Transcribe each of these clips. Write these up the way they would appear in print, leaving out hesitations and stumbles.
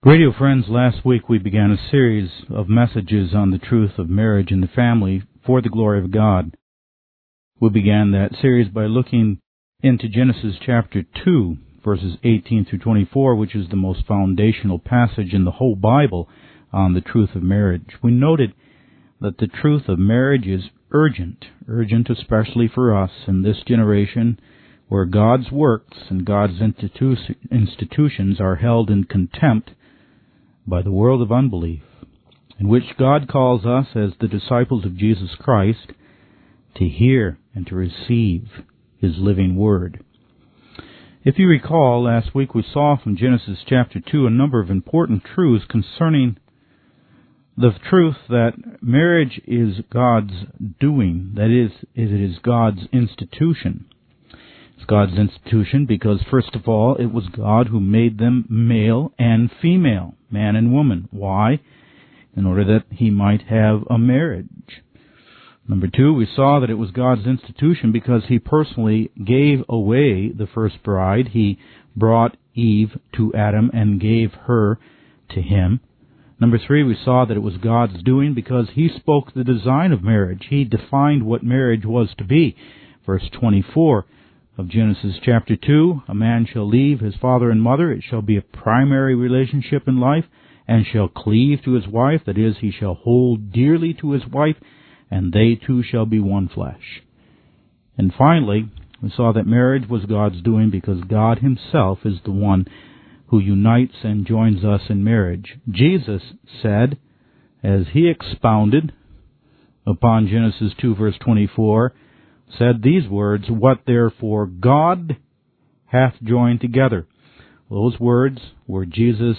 Radio friends, last week we began a series of messages on the truth of marriage and the family for the glory of God. We began that series by looking into Genesis chapter 2, verses 18 through 24, which is the most foundational passage in the whole Bible on the truth of marriage. We noted that the truth of marriage is urgent especially for us in this generation where God's works and God's institutions are held in contempt by the world of unbelief, in which God calls us as the disciples of Jesus Christ to hear and to receive His living Word. If you recall, last week we saw from Genesis chapter 2 a number of important truths concerning the truth that marriage is God's doing, that is, it is God's institution. It's God's institution because, first of all, it was God who made them male and female, man and woman. Why? In order that He might have a marriage. Number two, we saw that it was God's institution because He personally gave away the first bride. He brought Eve to Adam and gave her to him. Number three, we saw that it was God's doing because He spoke the design of marriage. He defined what marriage was to be. Verse 24 of Genesis chapter 2, a man shall leave his father and mother. It shall be a primary relationship in life, and shall cleave to his wife. That is, he shall hold dearly to his wife, and they two shall be one flesh. And finally, we saw that marriage was God's doing because God Himself is the one who unites and joins us in marriage. Jesus said, as He expounded upon Genesis 2 verse 24, said these words, "What therefore God hath joined together." Those words were Jesus'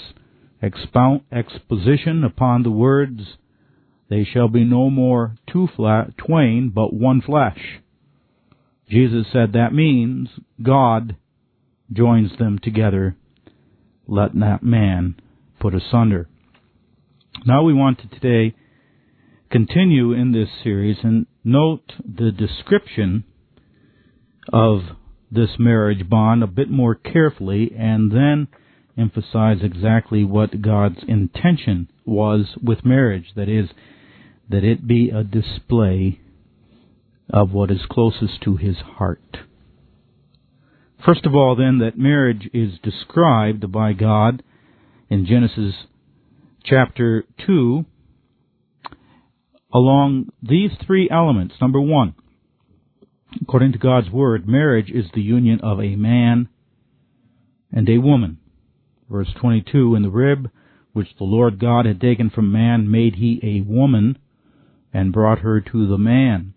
exposition upon the words, "They shall be no more twain, but one flesh." Jesus said that means God joins them together. Let not man put asunder. Now we want to today continue in this series and note the description of this marriage bond a bit more carefully, and then emphasize exactly what God's intention was with marriage. That is, that it be a display of what is closest to His heart. First of all, then, that marriage is described by God in Genesis chapter 2 along these three elements. Number one, according to God's Word, marriage is the union of a man and a woman. Verse 22, "In the rib which the Lord God had taken from man made He a woman, and brought her to the man."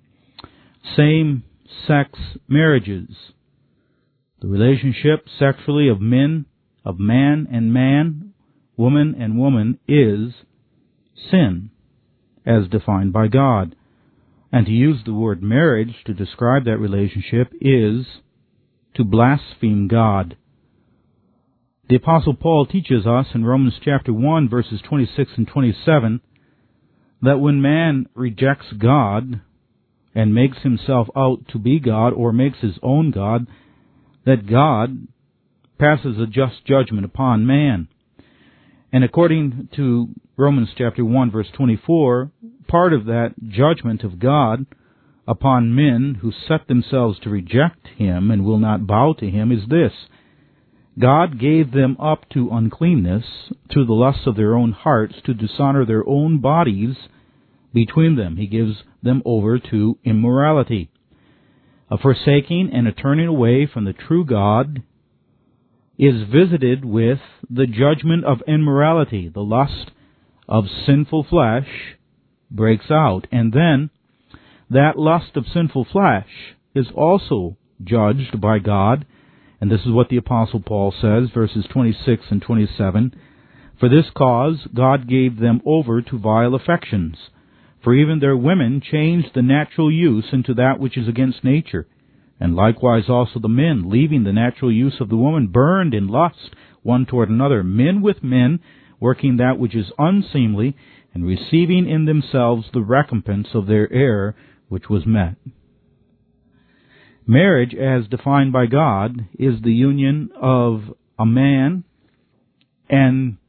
Same-sex marriages, the relationship sexually of man and man, woman and woman, is sin, as defined by God. And to use the word marriage to describe that relationship is to blaspheme God. The Apostle Paul teaches us in Romans chapter 1, verses 26 and 27, that when man rejects God and makes himself out to be God, or makes his own God, that God passes a just judgment upon man. And according to Romans chapter 1, verse 24, part of that judgment of God upon men who set themselves to reject Him and will not bow to Him is this: God gave them up to uncleanness through the lusts of their own hearts, to dishonor their own bodies between them. He gives them over to immorality. A forsaking and a turning away from the true God is visited with the judgment of immorality. The lust of sinful flesh breaks out, and then that lust of sinful flesh is also judged by God. And this is what the Apostle Paul says, verses 26 and 27. "For this cause God gave them over to vile affections. For even their women changed the natural use into that which is against nature. And likewise also the men, leaving the natural use of the woman, burned in lust one toward another, men with men, working that which is unseemly, and receiving in themselves the recompense of their error which was met." Marriage, as defined by God, is the union of a man and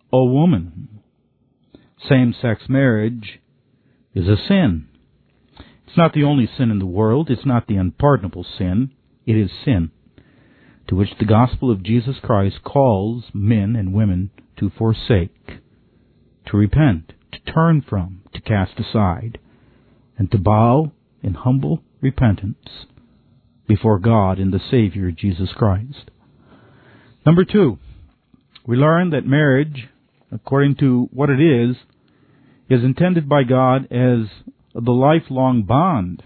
a woman. Same-sex marriage is a sin. It's not the only sin in the world. It's not the unpardonable sin. It is sin, to which the gospel of Jesus Christ calls men and women to forsake, to repent, to turn from, to cast aside, and to bow in humble repentance before God and the Savior Jesus Christ. Number 2, we learn that marriage, according to what it is intended by God as the lifelong bond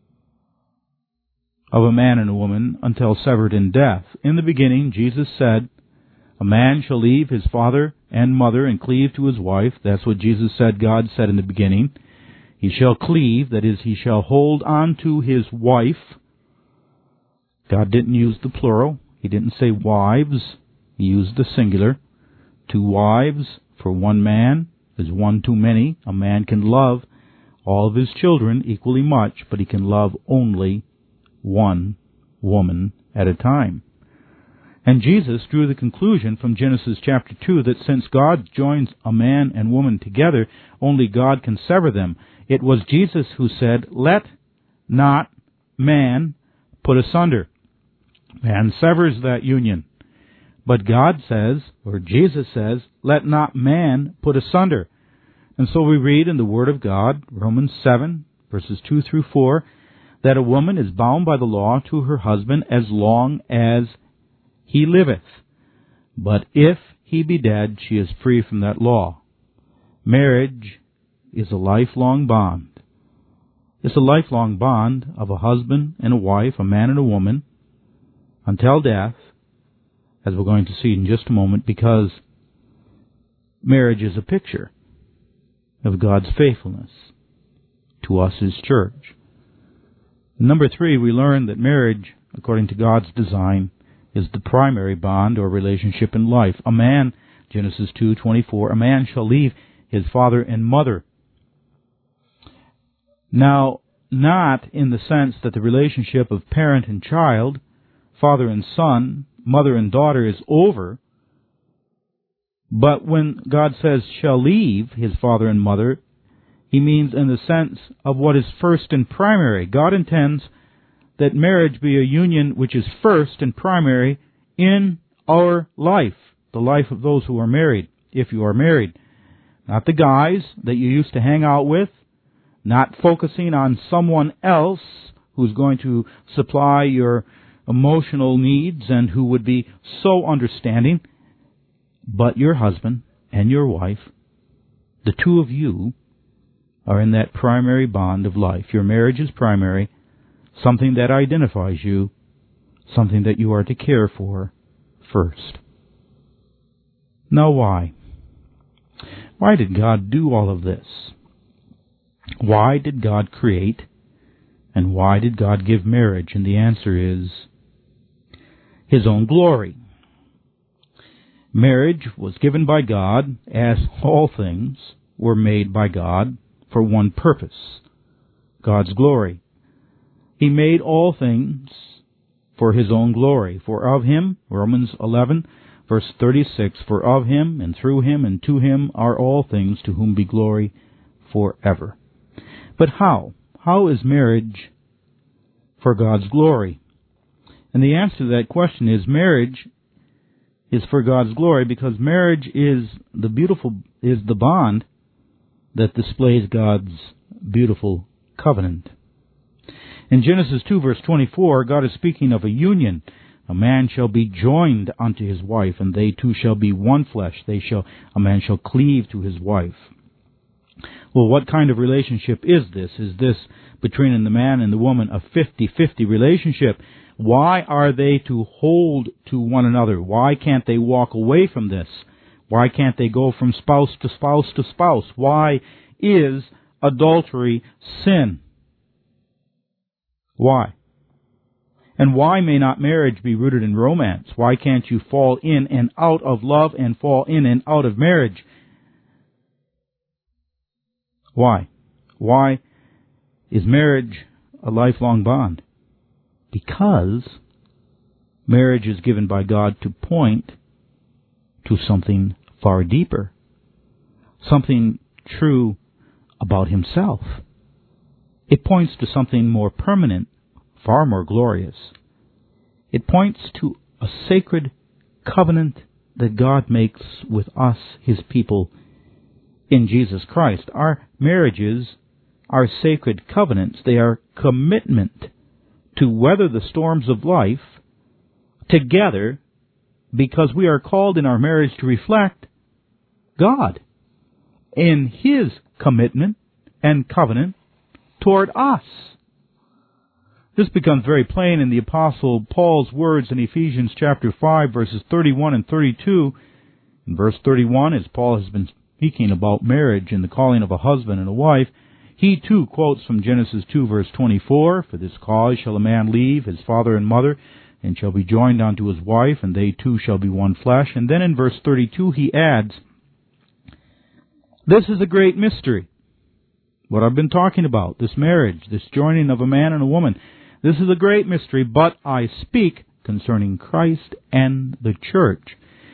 of a man and a woman until severed in death. In the beginning, Jesus said, a man shall leave his father and mother and cleave to his wife. That's what Jesus said, God said in the beginning. He shall cleave, that is, he shall hold on to his wife. God didn't use the plural. He didn't say wives. He used the singular. 2 wives for one man is one too many. A man can love all of his children equally much, but he can love only one woman at a time. And Jesus drew the conclusion from Genesis chapter 2 that since God joins a man and woman together, only God can sever them. It was Jesus who said, let not man put asunder. Man severs that union. But God says, or Jesus says, let not man put asunder. And so we read in the Word of God, Romans 7, verses 2 through 4, that a woman is bound by the law to her husband as long as he liveth. But if he be dead, she is free from that law. Marriage is a lifelong bond. It's a lifelong bond of a husband and a wife, a man and a woman, until death, as we're going to see in just a moment, because marriage is a picture of God's faithfulness to us, His church. Number 3, we learn that marriage, according to God's design, is the primary bond or relationship in life. A man, Genesis 2:24, a man shall leave his father and mother. Now, not in the sense that the relationship of parent and child, father and son, mother and daughter is over, but when God says shall leave his father and mother, He means in the sense of what is first and primary. God intends that marriage be a union which is first and primary in our life, the life of those who are married, if you are married. Not the guys that you used to hang out with, not focusing on someone else who's going to supply your emotional needs and who would be so understanding, but your husband and your wife, the two of you, are in that primary bond of life. Your marriage is primary, something that identifies you, something that you are to care for first. Now why? Why did God do all of this? Why did God create, and why did God give marriage? And the answer is His own glory. Marriage was given by God, as all things were made by God, for one purpose, God's glory. He made all things for His own glory. For of Him, Romans 11, verse 36, for of Him, and through Him, and to Him are all things, to whom be glory forever. But how? How is marriage for God's glory? And the answer to that question is marriage is for God's glory because marriage is the bond that displays God's beautiful covenant. In Genesis 2 verse 24, God is speaking of a union. A man shall be joined unto his wife, and they two shall be one flesh. A man shall cleave to his wife. Well, what kind of relationship is this? Is this between the man and the woman a 50-50 relationship? Why are they to hold to one another? Why can't they walk away from this? Why can't they go from spouse to spouse to spouse? Why is adultery sin? Why? And why may not marriage be rooted in romance? Why can't you fall in and out of love and fall in and out of marriage? Why? Why is marriage a lifelong bond? Because marriage is given by God to point to something far deeper, something true about himself. It points to something more permanent, far more glorious. It points to a sacred covenant that God makes with us, His people, in Jesus Christ. Our marriages are sacred covenants. They are commitment to weather the storms of life together, because we are called in our marriage to reflect God in His commitment and covenant toward us. This becomes very plain in the Apostle Paul's words in Ephesians chapter 5, verses 31 and 32. In verse 31, as Paul has been speaking about marriage and the calling of a husband and a wife, he too quotes from Genesis 2, verse 24, "For this cause shall a man leave his father and mother, and shall be joined unto his wife, and they two shall be one flesh." And then in verse 32 he adds, "This is a great mystery." What I've been talking about, this marriage, this joining of a man and a woman. This is a great mystery, but I speak concerning Christ and the church.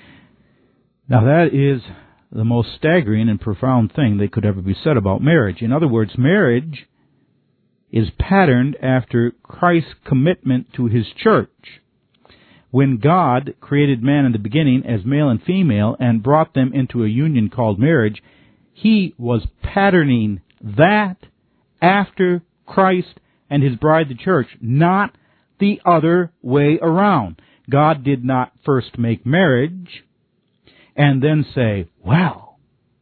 Now that is the most staggering and profound thing that could ever be said about marriage. In other words, marriage is patterned after Christ's commitment to His church. When God created man in the beginning as male and female and brought them into a union called marriage, He was patterning that after Christ and His bride, the church, not the other way around. God did not first make marriage and then say, well,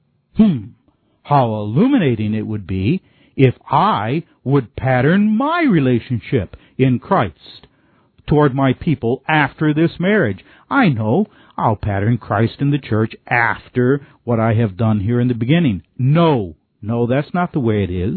how illuminating it would be if I would pattern my relationship in Christ toward my people after this marriage. I know I'll pattern Christ in the church after what I have done here in the beginning. No, that's not the way it is.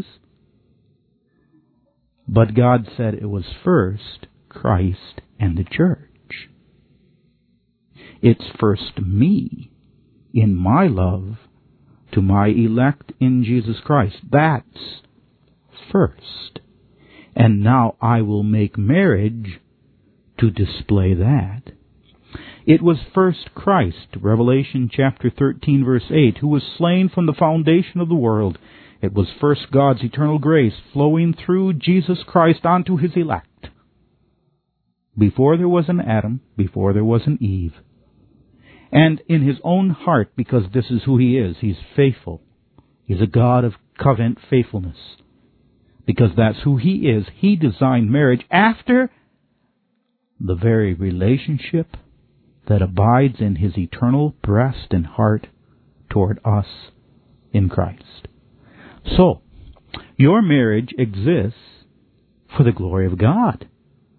But God said it was first Christ and the church. It's first me in my love to my elect in Jesus Christ. That's first. And now I will make marriage to display that. It was first Christ, Revelation chapter 13, verse 8, who was slain from the foundation of the world. It was first God's eternal grace flowing through Jesus Christ onto His elect. Before there was an Adam, before there was an Eve. And in His own heart, because this is who He is, He's faithful. He's a God of covenant faithfulness. Because that's who He is, He designed marriage after the very relationship that abides in His eternal breast and heart toward us in Christ. So, your marriage exists for the glory of God.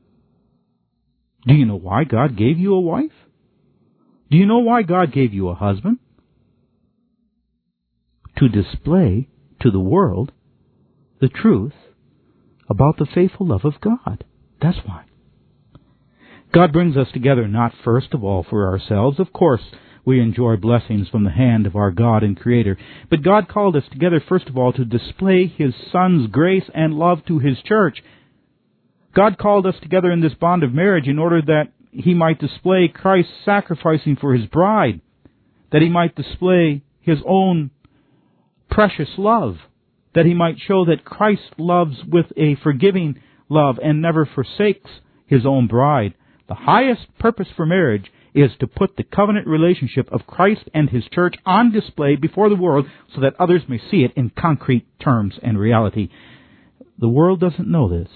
Do you know why God gave you a wife? Do you know why God gave you a husband? To display to the world the truth about the faithful love of God. That's why. God brings us together not first of all for ourselves. Of course, we enjoy blessings from the hand of our God and Creator. But God called us together first of all to display His Son's grace and love to His church. God called us together in this bond of marriage in order that He might display Christ sacrificing for His bride, that He might display His own precious love, that He might show that Christ loves with a forgiving love and never forsakes His own bride. The highest purpose for marriage is to put the covenant relationship of Christ and His church on display before the world so that others may see it in concrete terms and reality. The world doesn't know this.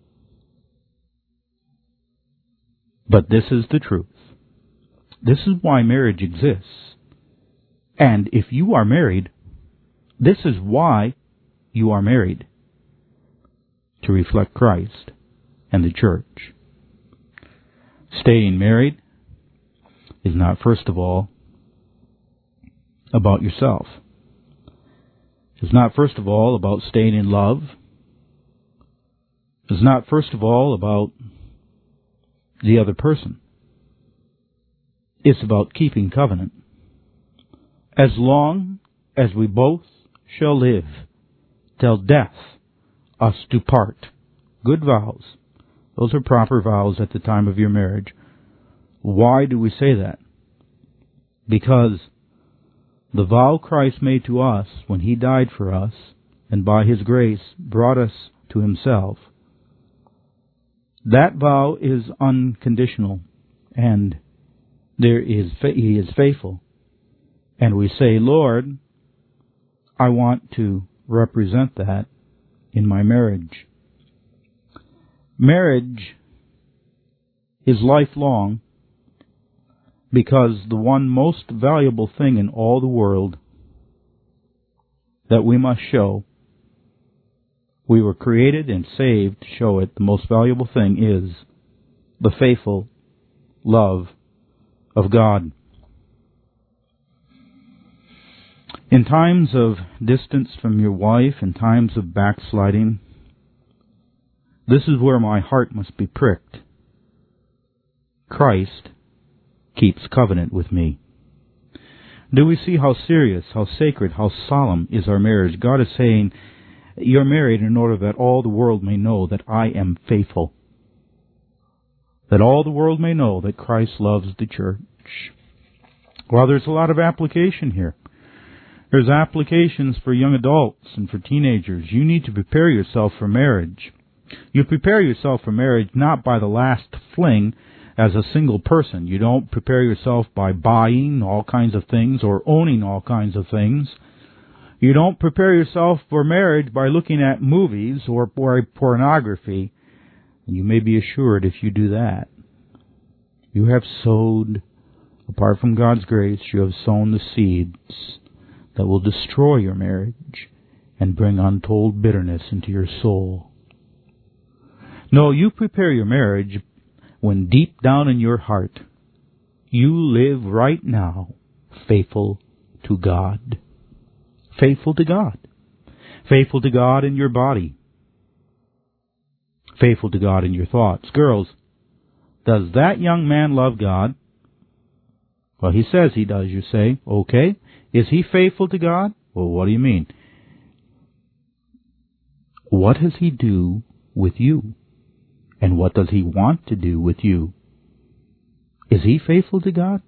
But this is the truth. This is why marriage exists. And if you are married, this is why you are married. To reflect Christ and the church. Staying married is not, first of all, about yourself. It's not, first of all, about staying in love. It's not, first of all, about the other person. It's about keeping covenant. As long as we both shall live, till death us do part. Good vows. Those are proper vows at the time of your marriage. Why do we say that? Because The vow Christ made to us when He died for us, and by His grace brought us to Himself, that vow is unconditional, and He is faithful. And we say, Lord, I want to represent that in my marriage. Marriage is lifelong because the one most valuable thing in all the world that we must show, we were created and saved to show it, the most valuable thing is the faithful love of God. In times of distance from your wife, in times of backsliding, this is where my heart must be pricked. Christ keeps covenant with me. Do we see how serious, how sacred, how solemn is our marriage? God is saying, you're married in order that all the world may know that I am faithful. That all the world may know that Christ loves the church. Well, there's a lot of application here. There's applications for young adults and for teenagers. You need to prepare yourself for marriage. You prepare yourself for marriage not by the last fling as a single person. You don't prepare yourself by buying all kinds of things or owning all kinds of things. You don't prepare yourself for marriage by looking at movies or pornography. And you may be assured if you do that, you have sowed, apart from God's grace, you have sown the seeds that will destroy your marriage and bring untold bitterness into your soul. No, you prepare your marriage when deep down in your heart you live right now faithful to God. Faithful to God. Faithful to God in your body. Faithful to God in your thoughts. Girls, does that young man love God? Well, he says he does, you say. Okay. Is he faithful to God? Well, what do you mean? What does he do with you? And what does he want to do with you? Is he faithful to God?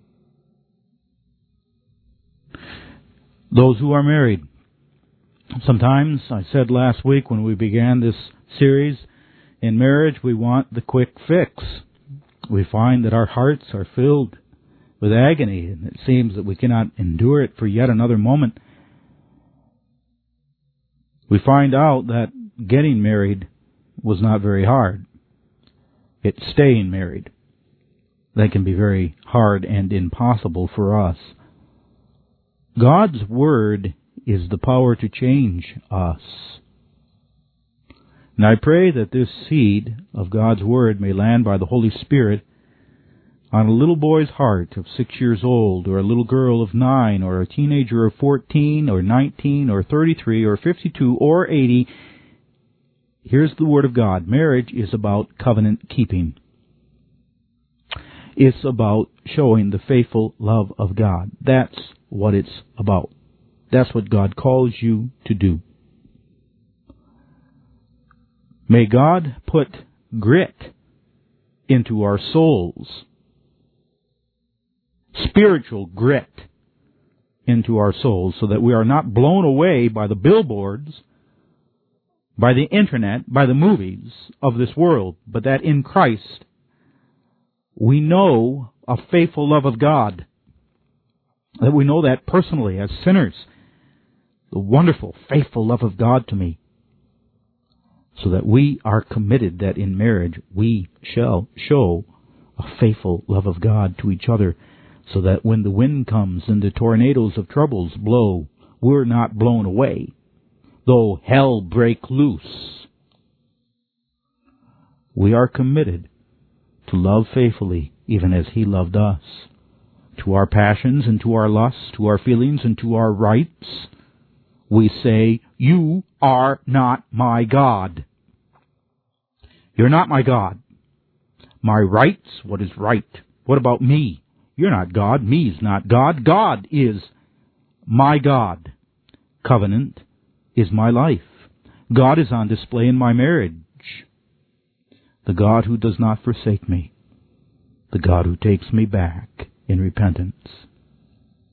Those who are married. Sometimes, I said last week when we began this series, in marriage we want the quick fix. We find that our hearts are filled with agony, and it seems that we cannot endure it for yet another moment. We find out that getting married was not very hard. It's staying married that can be very hard and impossible for us. God's Word is the power to change us. And I pray that this seed of God's Word may land by the Holy Spirit on a little boy's heart of 6 years old, or a little girl of 9, or a teenager of 14, or 19, or 33, or 52, or 80. Here's the Word of God. Marriage is about covenant keeping. It's about showing the faithful love of God. That's what it's about. That's what God calls you to do. May God put grit into our souls, spiritual grit into our souls, so that we are not blown away by the billboards, by the internet, by the movies of this world, but that in Christ we know a faithful love of God, that we know that personally as sinners, the wonderful, faithful love of God to me, so that we are committed that in marriage we shall show a faithful love of God to each other, so that when the wind comes and the tornadoes of troubles blow, we're not blown away, though hell break loose. We are committed to love faithfully, even as He loved us, to our passions and to our lusts, to our feelings and to our rights. We say, you are not my God. You're not my God. My rights, what is right? What about me? You're not God. Me is not God. God is my God. Covenant is my life. God is on display in my marriage. The God who does not forsake me. The God who takes me back in repentance.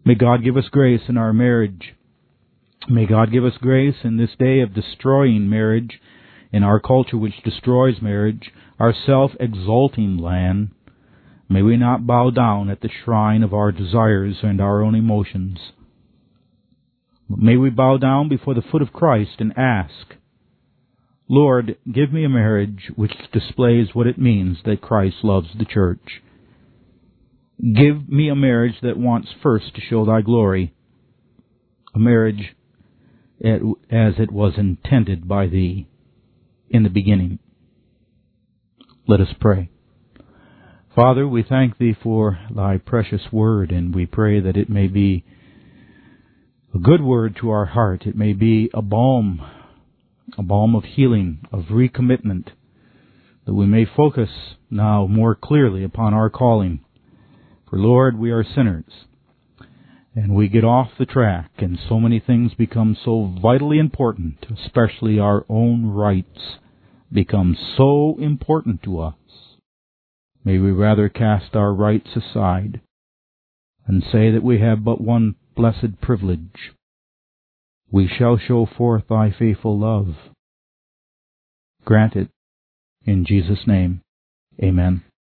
May God give us grace in our marriage. May God give us grace in this day of destroying marriage, in our culture which destroys marriage, our self-exalting land. May we not bow down at the shrine of our desires and our own emotions. May we bow down before the foot of Christ and ask, Lord, give me a marriage which displays what it means that Christ loves the church. Give me a marriage that wants first to show thy glory, a marriage as it was intended by thee in the beginning. Let us pray. Father, we thank thee for thy precious word, and we pray that it may be a good word to our heart. It may be a balm of healing, of recommitment, that we may focus now more clearly upon our calling. For, Lord, we are sinners, and we get off the track, and so many things become so vitally important, especially our own rights become so important to us. May we rather cast our rights aside and say that we have but one blessed privilege. We shall show forth thy faithful love. Grant it in Jesus' name. Amen.